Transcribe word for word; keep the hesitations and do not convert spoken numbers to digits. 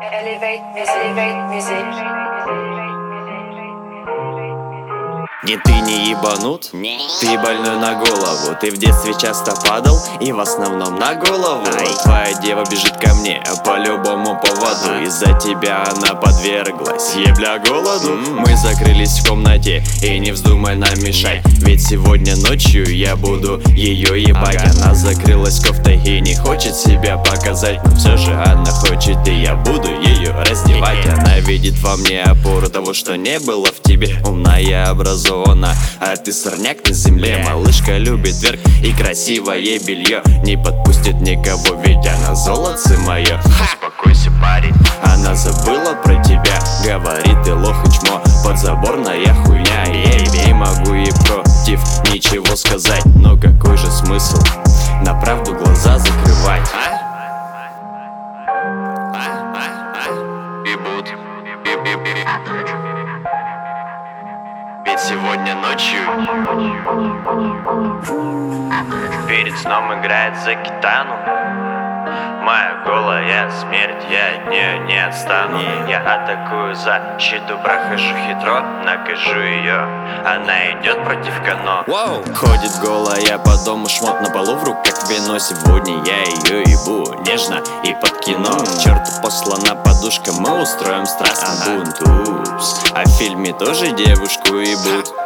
Elevate music, elevate music. Не, ты не ебанут? Нет. Ты больной на голову. Ты в детстве часто падал, и в основном на голову. Ай. Твоя дева бежит ко мне по любому поводу. Из-за тебя она подверглась ебля голоду. М. Мы закрылись в комнате, и не вздумай нам мешать. Ведь сегодня ночью я буду ее ебать. Ага. Она закрылась кофтой и не хочет себя показать, но все же она хочет, и я буду ее раздевать. Она видит во мне опору того, что не было в тебе. Умная, образована, а ты сорняк на земле. Малышка любит вверх и красивое белье. Не подпустит никого, ведь она золотце мое. Успокойся, парень, она забыла про тебя. Говорит, ты лох и чмо, подзаборная хуйня. Я не могу ей против ничего сказать. Но какой же смысл на правду глаза закрывать? А? Ебут. Ведь сегодня ночью перед сном играет за гитану. Моя голая смерть, я от нее не отстану. Я атакую защиту, прохожу хитро, накажу ее. Она идет против Кано. Воу. Ходит голая по дому, шмот на полу в руках вино. Сегодня я ее ебу нежно и под кино. Черту послана подушка, мы устроим страстный Ага. бунт. Упс. А в фильме тоже девушку ебут.